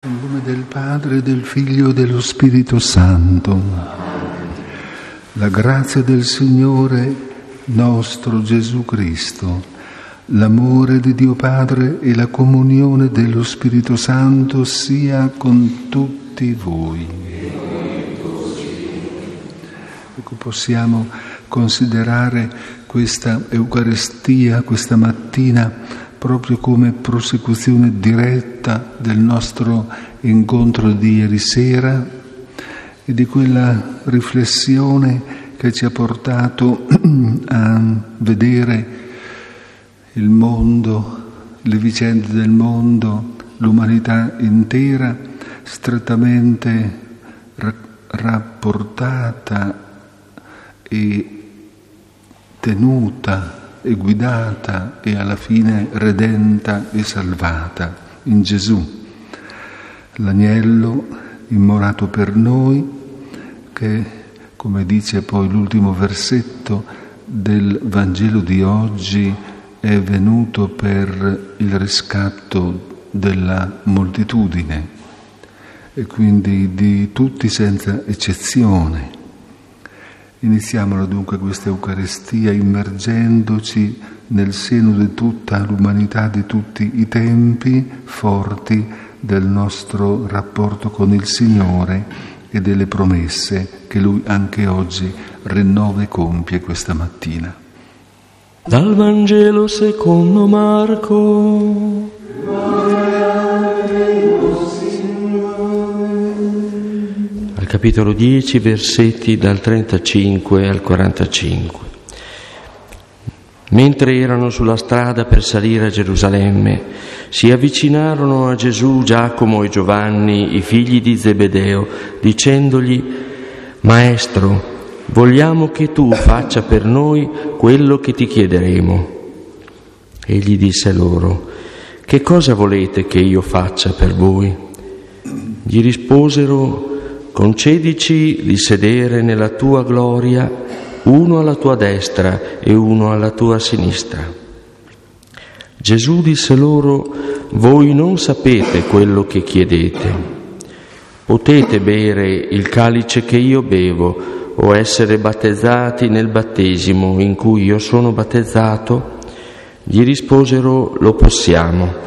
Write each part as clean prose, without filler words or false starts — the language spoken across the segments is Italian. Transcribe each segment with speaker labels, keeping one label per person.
Speaker 1: Nel nome del Padre, del Figlio e dello Spirito Santo. La grazia del Signore nostro Gesù Cristo, l'amore di Dio Padre e la comunione dello Spirito Santo sia con tutti voi. Ecco, possiamo considerare questa Eucaristia questa mattina proprio come prosecuzione diretta del nostro incontro di ieri sera e di quella riflessione che ci ha portato a vedere il mondo, le vicende del mondo, l'umanità intera strettamente rapportata e tenuta e guidata e alla fine redenta e salvata in Gesù, l'agnello immolato per noi, che, come dice poi l'ultimo versetto del Vangelo di oggi, è venuto per il riscatto della moltitudine e quindi di tutti senza eccezione. Iniziamola dunque questa Eucaristia immergendoci nel seno di tutta l'umanità, di tutti i tempi forti del nostro rapporto con il Signore e delle promesse che Lui anche oggi rinnova e compie questa mattina.
Speaker 2: Dal Vangelo secondo Marco. Capitolo 10, versetti dal 35 al 45. Mentre erano sulla strada per salire a Gerusalemme, si avvicinarono a Gesù Giacomo e Giovanni, i figli di Zebedeo, dicendogli: Maestro, vogliamo che tu faccia per noi quello che ti chiederemo. Egli disse loro: Che cosa volete che io faccia per voi? Gli risposero: Concedici di sedere nella tua gloria, uno alla tua destra e uno alla tua sinistra. Gesù disse loro: Voi non sapete quello che chiedete. Potete bere il calice che io bevo o essere battezzati nel battesimo in cui io sono battezzato? Gli risposero: Lo possiamo.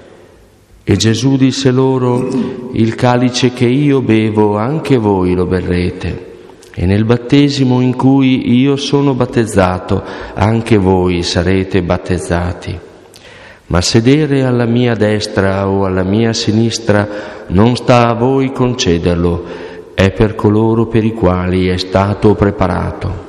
Speaker 2: E Gesù disse loro: Il calice che io bevo anche voi lo berrete, e nel battesimo in cui io sono battezzato anche voi sarete battezzati. Ma sedere alla mia destra o alla mia sinistra non sta a voi concederlo, è per coloro per i quali è stato preparato.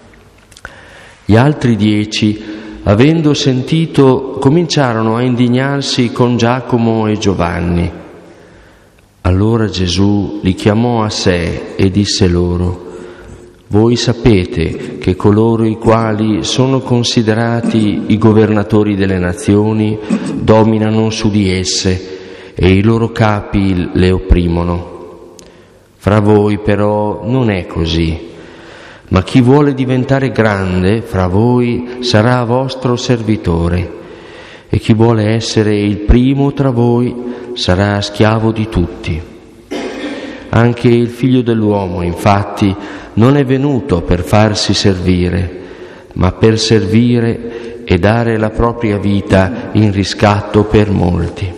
Speaker 2: Gli altri 10, avendo sentito, cominciarono a indignarsi con Giacomo e Giovanni. Allora Gesù li chiamò a sé e disse loro: Voi sapete che coloro i quali sono considerati i governatori delle nazioni dominano su di esse e i loro capi le opprimono. Fra voi però non è così. Ma chi vuole diventare grande fra voi sarà vostro servitore, e chi vuole essere il primo tra voi sarà schiavo di tutti. Anche il Figlio dell'uomo, infatti, non è venuto per farsi servire, ma per servire e dare la propria vita in riscatto per molti.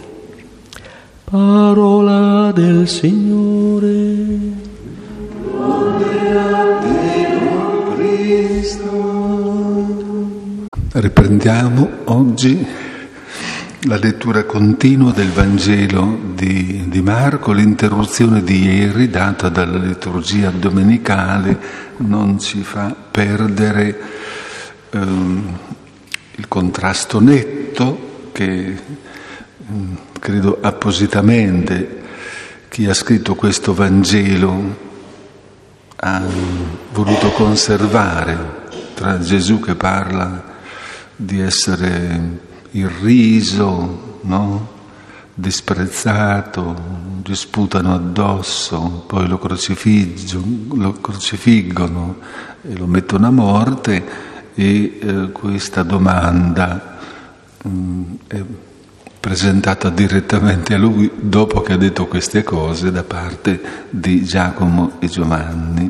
Speaker 2: Parola del Signore.
Speaker 1: Riprendiamo oggi la lettura continua del Vangelo di Marco. L'interruzione di ieri, data dalla liturgia domenicale, non ci fa perdere il contrasto netto che credo appositamente chi ha scritto questo Vangelo ha voluto conservare tra Gesù che parla di essere irriso, no? Disprezzato, gli sputano addosso, poi lo crocifiggono e lo mettono a morte, e questa domanda presentata direttamente a lui dopo che ha detto queste cose da parte di Giacomo e Giovanni.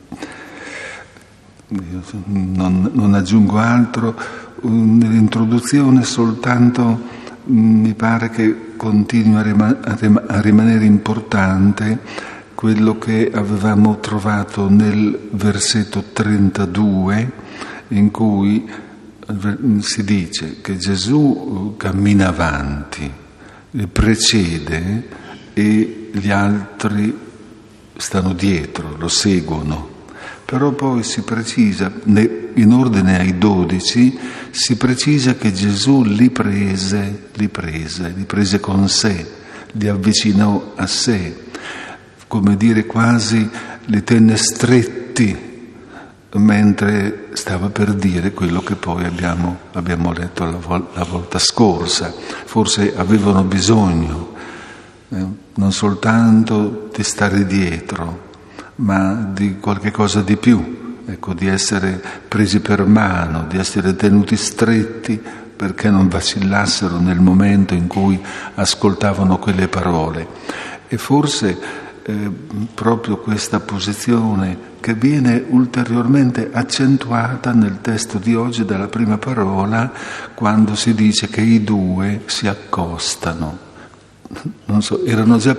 Speaker 1: Non aggiungo altro, nell'introduzione soltanto mi pare che continui a rimanere importante quello che avevamo trovato nel versetto 32, in cui si dice che Gesù cammina avanti, precede e gli altri stanno dietro, lo seguono. Però poi si precisa, in ordine ai 12, si precisa che Gesù li prese con sé, li avvicinò a sé, come dire quasi li tenne stretti, mentre stava per dire quello che poi abbiamo letto la volta scorsa. Forse avevano bisogno non soltanto di stare dietro, ma di qualche cosa di più, ecco, di essere presi per mano, di essere tenuti stretti perché non vacillassero nel momento in cui ascoltavano quelle parole. E forse proprio questa posizione che viene ulteriormente accentuata nel testo di oggi dalla prima parola, quando si dice che i due si accostano. Non so, erano già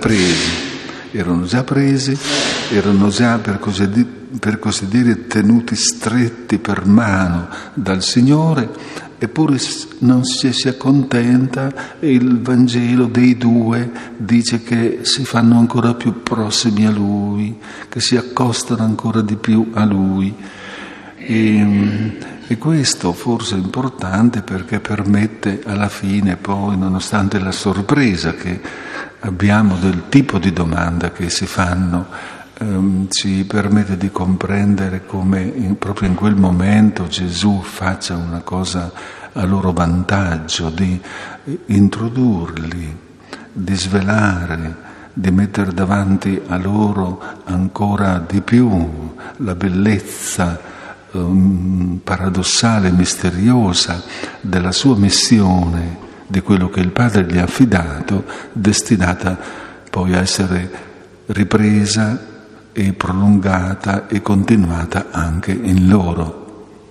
Speaker 1: per così dire tenuti stretti per mano dal Signore, eppure non si accontenta, e il Vangelo dei due dice che si fanno ancora più prossimi a Lui, che si accostano ancora di più a Lui. E questo forse è importante perché permette alla fine poi, nonostante la sorpresa che abbiamo del tipo di domanda che si fanno, ci permette di comprendere come proprio in quel momento Gesù faccia una cosa a loro vantaggio, di introdurli, di svelare, di mettere davanti a loro ancora di più la bellezza paradossale, misteriosa della sua missione, di quello che il Padre gli ha affidato, destinata poi a essere ripresa e prolungata e continuata anche in loro.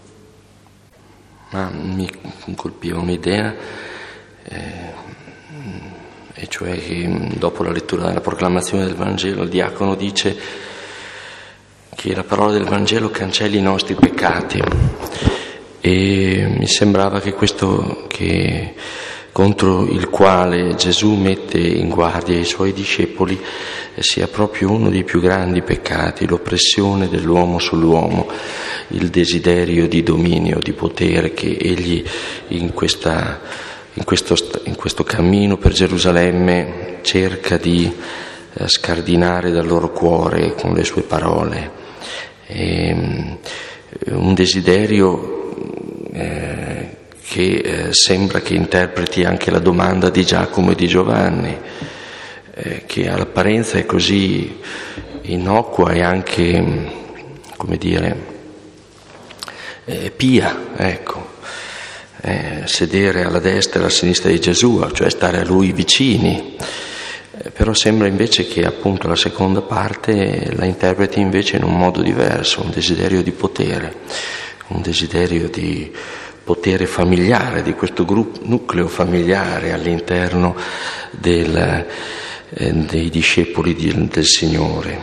Speaker 2: Ma mi colpiva un'idea, e cioè che dopo la lettura della proclamazione del Vangelo il diacono dice che la parola del Vangelo cancelli i nostri peccati, e mi sembrava che questo che contro il quale Gesù mette in guardia i suoi discepoli sia proprio uno dei più grandi peccati, l'oppressione dell'uomo sull'uomo, il desiderio di dominio, di potere che egli in questo cammino per Gerusalemme cerca di scardinare dal loro cuore con le sue parole. Un desiderio che sembra che interpreti anche la domanda di Giacomo e di Giovanni, che all'apparenza è così innocua e anche, come dire, pia, ecco, sedere alla destra e alla sinistra di Gesù, cioè stare a Lui vicini, però sembra invece che appunto la seconda parte la interpreti invece in un modo diverso, un desiderio di potere, un desiderio di potere familiare, di questo nucleo familiare all'interno dei discepoli del Signore.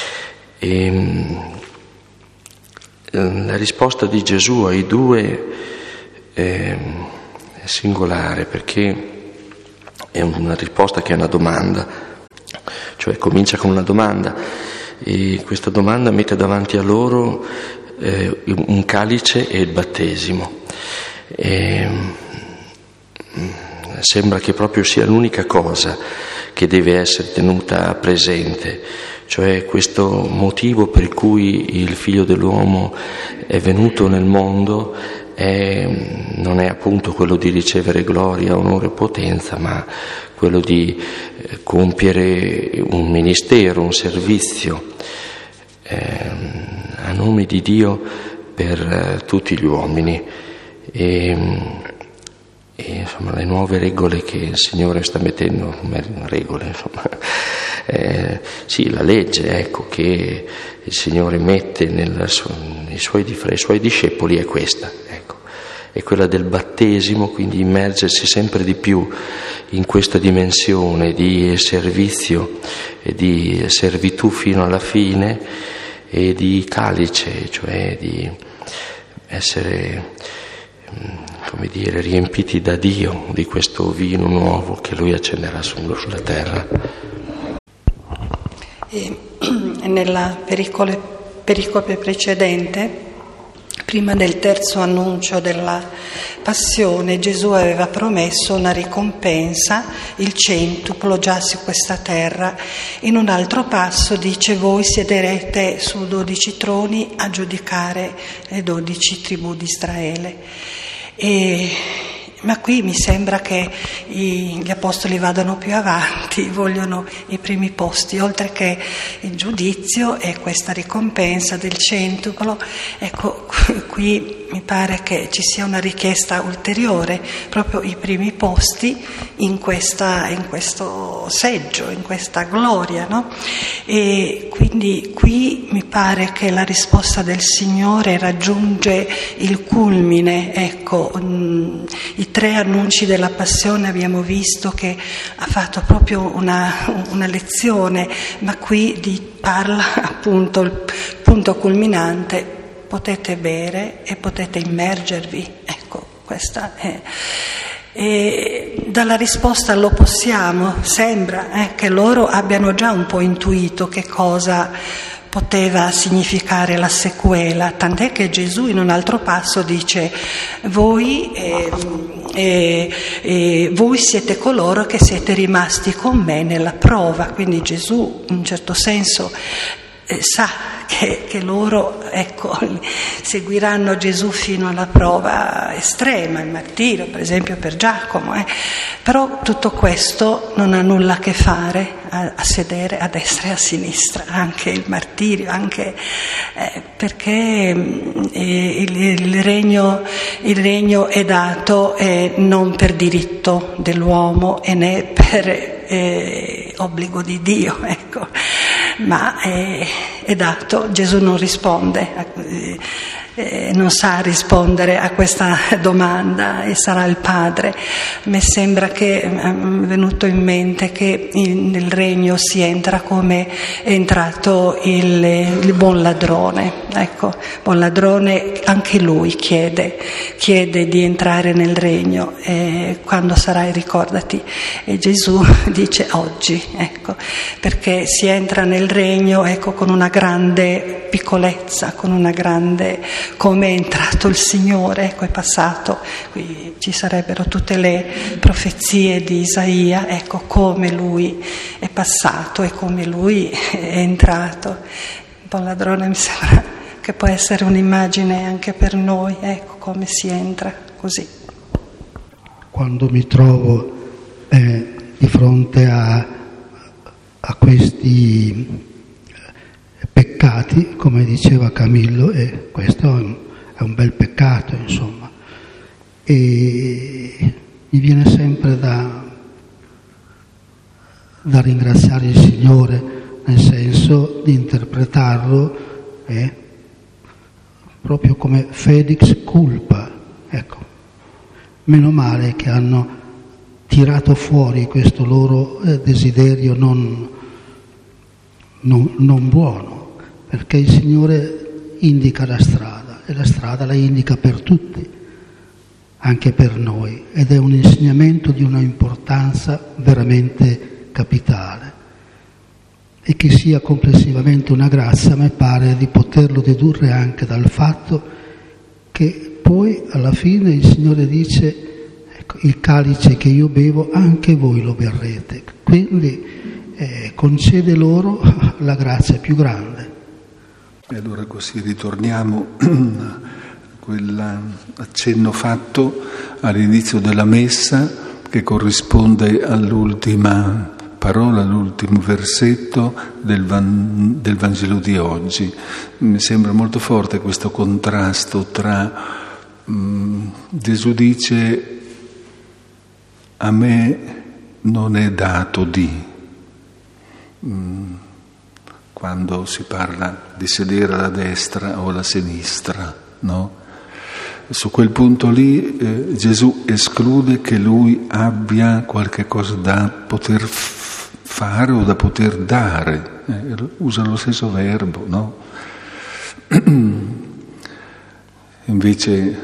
Speaker 2: La risposta di Gesù ai due è singolare, perché è una risposta che è una domanda, cioè comincia con una domanda, e questa domanda mette davanti a loro un calice e il battesimo. Sembra che proprio sia l'unica cosa che deve essere tenuta presente, cioè questo motivo per cui il Figlio dell'uomo è venuto nel mondo non è appunto quello di ricevere gloria, onore e potenza, ma quello di compiere un ministero, un servizio a nome di Dio per tutti gli uomini. e insomma le nuove regole che il Signore sta mettendo, regole insomma, sì, la legge, ecco, che il Signore mette nei suoi discepoli è questa, ecco, è quella del battesimo, quindi immergersi sempre di più in questa dimensione di servizio e di servitù fino alla fine e di calice, cioè di essere, come dire, riempiti da Dio di questo vino nuovo che Lui accenderà sulla terra.
Speaker 3: E nella pericope precedente, prima del terzo annuncio della passione, Gesù aveva promesso una ricompensa, il centuplo già su questa terra. In un altro passo dice: voi siederete su 12 troni a giudicare le 12 tribù di Israele. Ma qui mi sembra che gli apostoli vadano più avanti, vogliono i primi posti, oltre che il giudizio e questa ricompensa del centuplo. Ecco, qui mi pare che ci sia una richiesta ulteriore, proprio i primi posti in questo seggio, in questa gloria, no? E quindi qui mi pare che la risposta del Signore raggiunge il culmine, ecco. I 3 annunci della passione abbiamo visto che ha fatto proprio una lezione, ma qui parla appunto il punto culminante: potete bere e potete immergervi, ecco, questa è. E dalla risposta lo possiamo, sembra che loro abbiano già un po' intuito che cosa poteva significare la sequela, tant'è che Gesù in un altro passo dice: voi siete coloro che siete rimasti con me nella prova. Quindi Gesù in un certo senso sa che loro, ecco, seguiranno Gesù fino alla prova estrema, il martirio per esempio per Giacomo, Però tutto questo non ha nulla a che fare a sedere a destra e a sinistra, anche il martirio, anche perché il regno è dato non per diritto dell'uomo e né per obbligo di Dio, ecco, ma è dato. Gesù non risponde, non sa rispondere a questa domanda, e sarà il Padre. Mi sembra che è venuto in mente che nel regno si entra come è entrato il buon ladrone. Ecco, buon ladrone, anche lui chiede di entrare nel regno, quando sarai, ricordati. E Gesù dice oggi, ecco, perché si entra nel regno, ecco, con una grande piccolezza, con una grande, come è entrato il Signore, ecco, è passato. Qui ci sarebbero tutte le profezie di Isaia, ecco, come lui è passato e come lui è entrato. Il buon ladrone mi sembra che può essere un'immagine anche per noi, ecco, come si entra così.
Speaker 4: Quando mi trovo di fronte a questi peccati, come diceva Camillo, e questo è un bel peccato, insomma, e mi viene sempre da ringraziare il Signore, nel senso di interpretarlo proprio come Felix culpa, ecco. Meno male che hanno tirato fuori questo loro desiderio non buono, perché il Signore indica la strada, e la strada la indica per tutti, anche per noi, ed è un insegnamento di una importanza veramente capitale, e che sia complessivamente una grazia, mi pare di poterlo dedurre anche dal fatto che poi alla fine il Signore dice: ecco, il calice che io bevo anche voi lo berrete, quindi concede loro la grazia più grande.
Speaker 1: E allora così ritorniamo a quell'accenno fatto all'inizio della messa, che corrisponde all'ultima parola, all'ultimo versetto del Vangelo di oggi. Mi sembra molto forte questo contrasto tra Gesù dice: a me non è dato di. Quando si parla di sedere alla destra o alla sinistra, no? Su quel punto lì Gesù esclude che lui abbia qualche cosa da poter fare o da poter dare. Usa lo stesso verbo, no? Invece,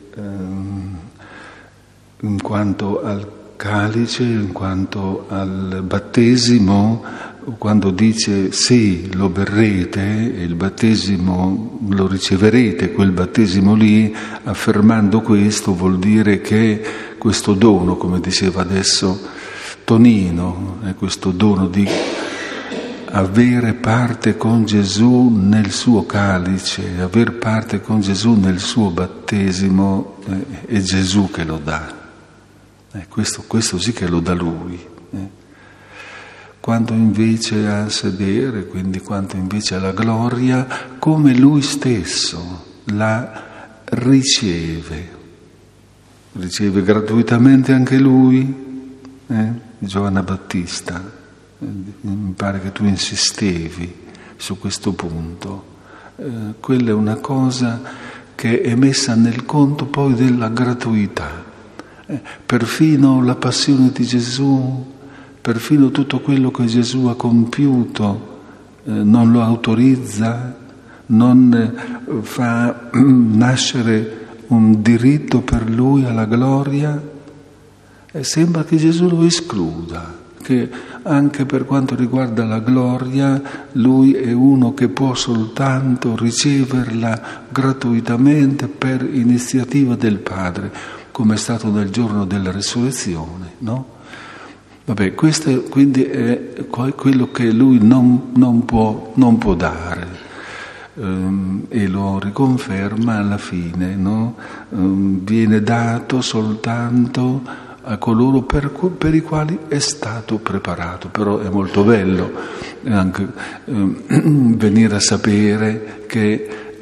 Speaker 1: in quanto al calice, in quanto al battesimo, quando dice sì, lo berrete, il battesimo lo riceverete, quel battesimo lì, affermando questo vuol dire che questo dono, come diceva adesso Tonino, è questo dono di avere parte con Gesù nel suo calice, aver parte con Gesù nel suo battesimo, è Gesù che lo dà. Questo sì che lo dà Lui. Quanto invece al sedere, quindi quanto invece alla gloria, come Lui stesso la riceve gratuitamente anche Lui, Giovanna Battista. Mi pare che tu insistevi su questo punto. Quella è una cosa che è messa nel conto poi della gratuità. Perfino la passione di Gesù, perfino tutto quello che Gesù ha compiuto non lo autorizza, non fa nascere un diritto per lui alla gloria. Sembra che Gesù lo escluda, che anche per quanto riguarda la gloria lui è uno che può soltanto riceverla gratuitamente per iniziativa del Padre, come è stato nel giorno della risurrezione, no? Vabbè, questo quindi è quello che lui non può dare, e lo riconferma alla fine, no? Viene dato soltanto a coloro per i quali è stato preparato. Però è molto bello anche venire a sapere che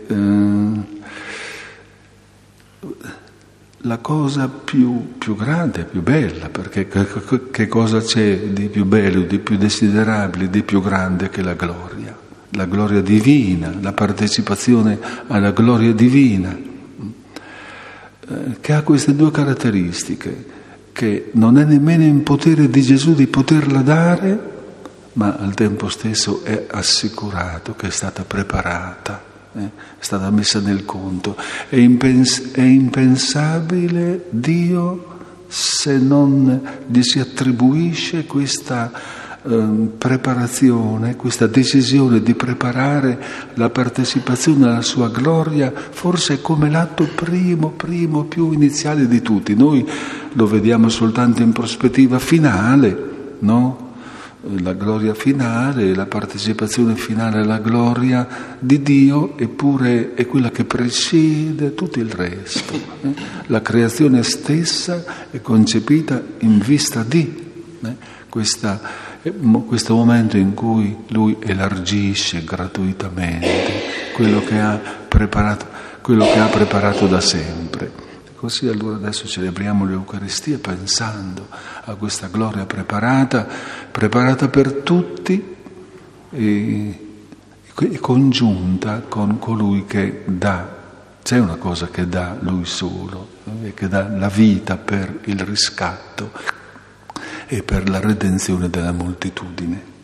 Speaker 1: la cosa più grande, più bella, perché che cosa c'è di più bello, di più desiderabile, di più grande che la gloria divina, la partecipazione alla gloria divina, che ha queste due caratteristiche, che non è nemmeno in potere di Gesù di poterla dare, ma al tempo stesso è assicurato che è stata preparata, è stata messa nel conto. È impensabile Dio se non gli si attribuisce questa preparazione, questa decisione di preparare la partecipazione alla sua gloria, forse come l'atto primo, più iniziale di tutti. Noi lo vediamo soltanto in prospettiva finale, no? La gloria finale, la partecipazione finale alla gloria di Dio, eppure è quella che precede tutto il resto. La creazione stessa è concepita in vista di questo momento in cui Lui elargisce gratuitamente quello che ha preparato da sempre. Così allora adesso celebriamo l'Eucaristia pensando a questa gloria preparata per tutti e congiunta con colui che dà. C'è una cosa che dà Lui solo, che dà la vita per il riscatto e per la redenzione della moltitudine.